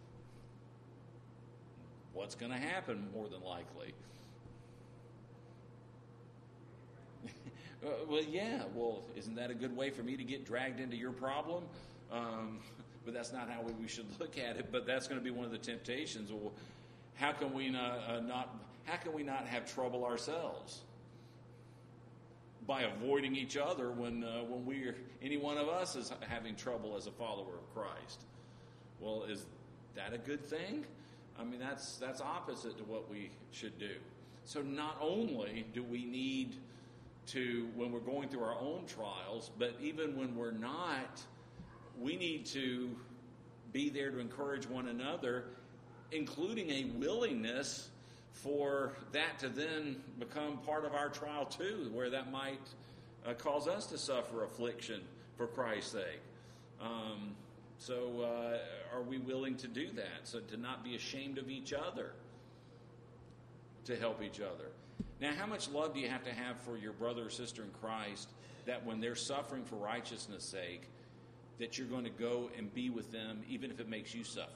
what's going to happen more than likely? uh, well, yeah, well, isn't that a good way for me to get dragged into your problem? Um, but that's not how we should look at it, but that's going to be one of the temptations. Well, how can we not, uh, not, how can we not have trouble ourselves? By avoiding each other when uh, when we any one of us is having trouble as a follower of Christ. Well, is that a good thing? I mean, that's that's opposite to what we should do. So not only do we need to, when we're going through our own trials, but even when we're not, we need to be there to encourage one another, including a willingness for that to then become part of our trial too, where that might uh, cause us to suffer affliction for Christ's sake. Um, so uh, are we willing to do that? So to not be ashamed of each other, to help each other. Now, how much love do you have to have for your brother or sister in Christ that when they're suffering for righteousness' sake, that you're going to go and be with them even if it makes you suffer?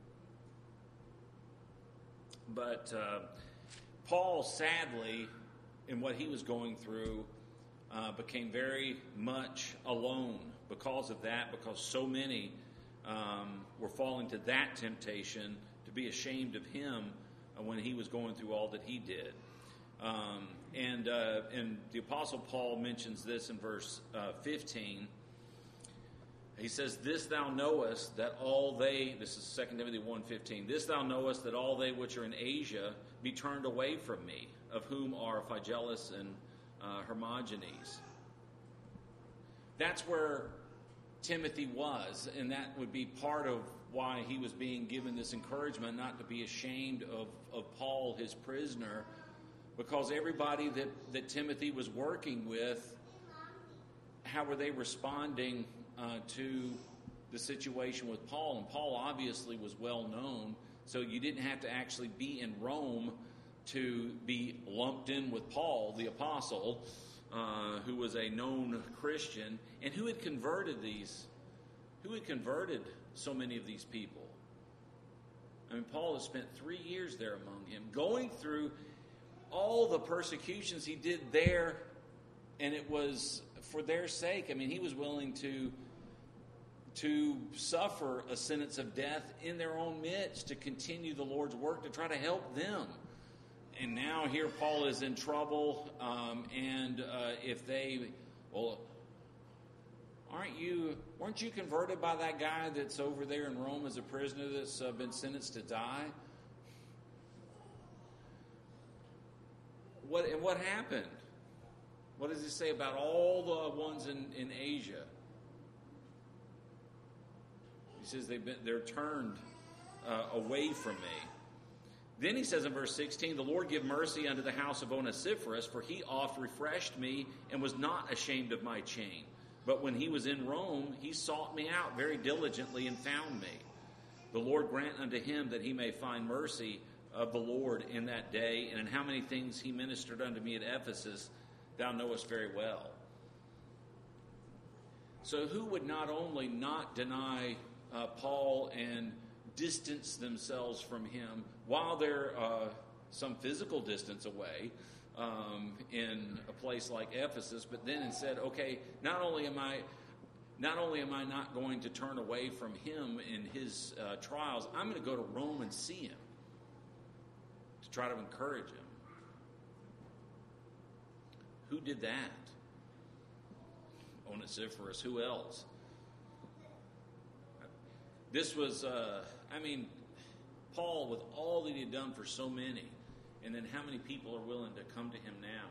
But uh, Paul, sadly, in what he was going through, uh, became very much alone because of that, because so many um, were falling to that temptation to be ashamed of him uh, when he was going through all that he did. Um, and, uh, and the Apostle Paul mentions this in verse uh, fifteen. He says, this thou knowest that all they, this is Second Timothy one fifteen, this thou knowest that all they which are in Asia be turned away from me, of whom are Phygellus and uh, Hermogenes. That's where Timothy was, and that would be part of why he was being given this encouragement not to be ashamed of, of Paul, his prisoner, because everybody that, that Timothy was working with, how were they responding Uh, to the situation with Paul? And Paul obviously was well known, so you didn't have to actually be in Rome to be lumped in with Paul, the apostle, uh, who was a known Christian, and who had converted these, who had converted so many of these people. I mean, Paul has spent three years there among him, going through all the persecutions he did there, and it was for their sake. I mean, he was willing to to suffer a sentence of death in their own midst to continue the Lord's work, to try to help them. And now here Paul is in trouble, um, and uh, if they, well, aren't you, weren't you converted by that guy that's over there in Rome as a prisoner that's uh, been sentenced to die? What, and what happened? What does it say about all the ones in, in Asia? He says they've been, they're turned uh, away from me. Then he says in verse sixteen, the Lord give mercy unto the house of Onesiphorus, for he oft refreshed me and was not ashamed of my chain. But when he was in Rome, he sought me out very diligently and found me. The Lord grant unto him that he may find mercy of the Lord in that day, and in how many things he ministered unto me at Ephesus, thou knowest very well. So who would not only not deny uh, Paul and distance themselves from him while they're uh, some physical distance away um, in a place like Ephesus, but then and said, okay, not only am I not only am I not going to turn away from him in his uh, trials, I'm going to go to Rome and see him to try to encourage him. Who did that? Onesiphorus. Who else? This was, uh, I mean, Paul, with all that he had done for so many, and then how many people are willing to come to him now?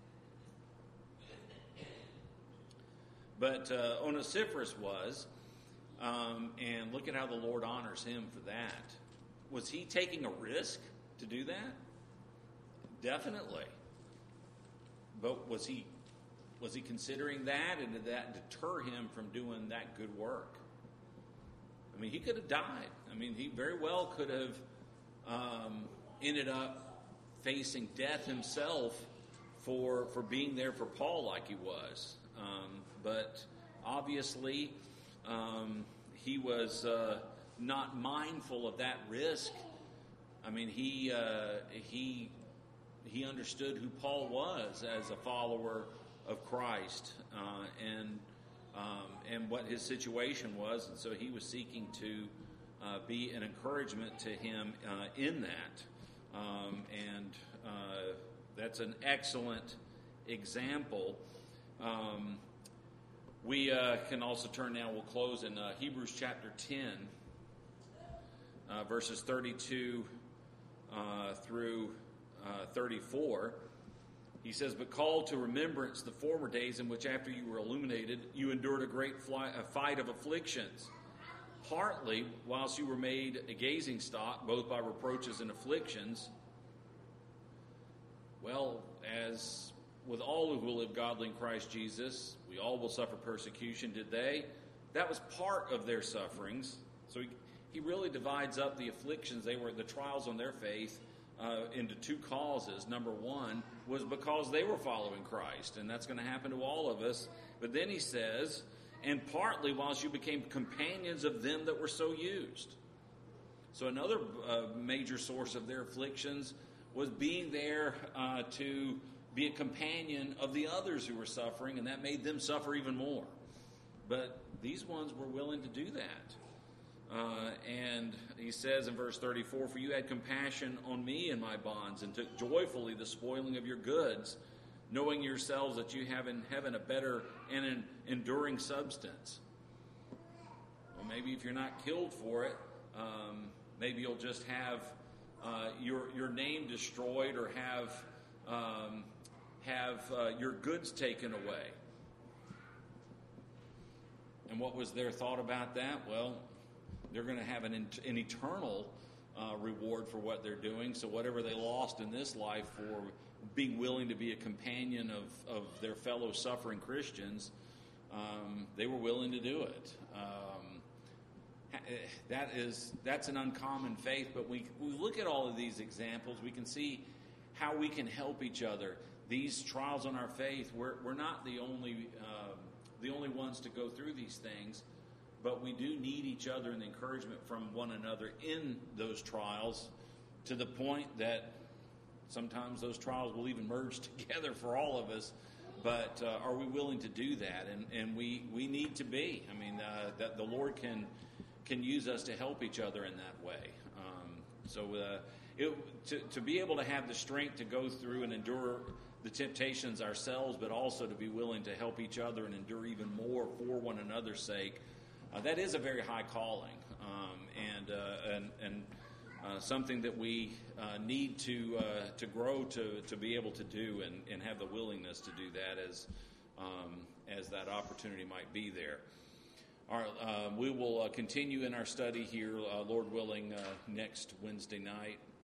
But uh, Onesiphorus was, um, and look at how the Lord honors him for that. Was he taking a risk to do that? Definitely. But was he was he considering that, and did that deter him from doing that good work? I mean, he could have died. I mean, he very well could have um, ended up facing death himself for for being there for Paul like he was. Um, but obviously, um, he was uh, not mindful of that risk. I mean, he uh, he he understood who Paul was as a follower of Christ, uh, and um, and what his situation was, and so he was seeking to uh, be an encouragement to him uh, in that, um, and uh, that's an excellent example. Um, we uh, can also turn now. We'll close in uh, Hebrews chapter ten, uh, verses thirty-two uh, through uh, thirty-four. He says, "But call to remembrance the former days in which, after you were illuminated, you endured a great fly, a fight of afflictions, partly whilst you were made a gazing stock, both by reproaches and afflictions." Well, as with all who will live godly in Christ Jesus, we all will suffer persecution. Did they? That was part of their sufferings. So he, he really divides up the afflictions, they were the trials on their faith, uh, into two causes. Number one was because they were following Christ, and that's going to happen to all of us. But then he says, and partly whilst you became companions of them that were so used. So another uh, major source of their afflictions was being there uh, to be a companion of the others who were suffering, and that made them suffer even more. But these ones were willing to do that. Uh, and he says in verse thirty-four, "For you had compassion on me in my bonds, and took joyfully the spoiling of your goods, knowing yourselves that you have in heaven a better and an enduring substance." Well, maybe if you're not killed for it, um, maybe you'll just have uh, your your name destroyed, or have um, have uh, your goods taken away. And what was their thought about that? Well, they're going to have an, an eternal uh, reward for what they're doing. So whatever they lost in this life for being willing to be a companion of, of their fellow suffering Christians, um, they were willing to do it. Um, that is that's an uncommon faith. But we we look at all of these examples, we can see how we can help each other. These trials on our faith, we're we're not the only uh, the only ones to go through these things. But we do need each other and the encouragement from one another in those trials, to the point that sometimes those trials will even merge together for all of us. But uh, are we willing to do that? And and we, we need to be. I mean, uh, that the Lord can can use us to help each other in that way. Um, so uh, it, to to be able to have the strength to go through and endure the temptations ourselves, but also to be willing to help each other and endure even more for one another's sake. Uh, that is a very high calling, um, and, uh, and and uh, something that we uh, need to uh, to grow to to be able to do, and, and have the willingness to do that as um, as that opportunity might be there. All right, uh, we will uh, continue in our study here, uh, Lord willing, uh, next Wednesday night.